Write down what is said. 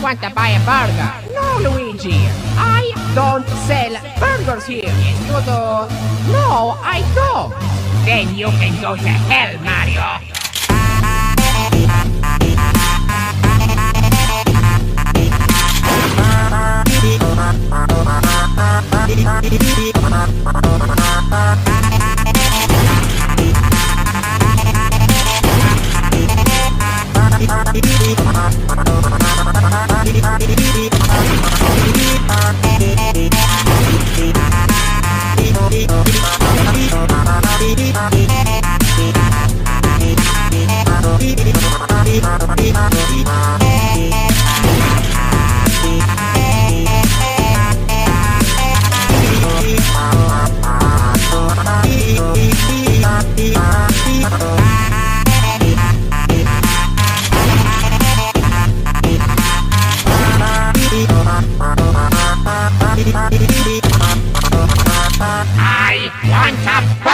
want to buy a burger. No, Luigi, I don't sell burgers here. Yes, you do. No, I don't. Then you can go to hell, Mario. I want a